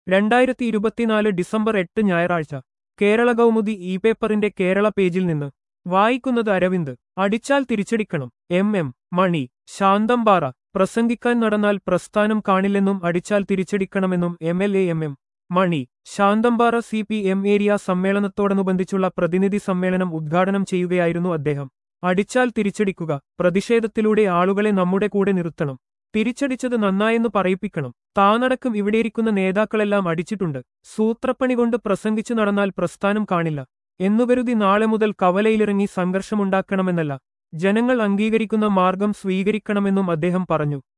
2024 December 8 ഞായറാഴ്ച Kerala Kaumudi E പേപ്പറിന്റെ കേരള പേജിൽ നിന്ന് വായിക്കുന്നത് അരവിന്ദ്. അടിച്ചാൽ തിരിച്ചടിക്കണം. എം മണി. ശാന്തമ്പാറ. പ്രസംഗിക്കാൻ നടന്നാൽ പ്രസ്ഥാനം കാണില്ലെന്നും അടിച്ചാൽ തിരിച്ചടിക്കണമെന്നും MLA. M Mani. Santhampara CPM area സമ്മേളനത്തോടനുബന്ധിച്ചുള്ള പ്രതിനിധി സമ്മേളനം ഉദ്ഘാടനം ചെയ്യുകയായിരുന്നു അദ്ദേഹം. അടിച്ചാൽ തിരിച്ചടിക്കുക. പ്രതിഷേധത്തിലൂടെ ആളുകളെ നമ്മുടെ കൂടെ നിർത്തണം. തിരിച്ചടിച്ചത് നന്നായെന്ന് പറയിപ്പിക്കണം. താനടക്കം ഇവിടെയിരിക്കുന്ന നേതാക്കളെല്ലാം അടിച്ചിട്ടുണ്ട്. സൂത്രപ്പണി കൊണ്ട് പ്രസംഗിച്ചു നടന്നാൽ പ്രസ്ഥാനം കാണില്ല എന്നുകരുതി നാളെ മുതൽ കവലയിലിറങ്ങി സംഘർഷമുണ്ടാക്കണമെന്നല്ല, ജനങ്ങൾ അംഗീകരിക്കുന്ന മാർഗം സ്വീകരിക്കണമെന്നും അദ്ദേഹം പറഞ്ഞു.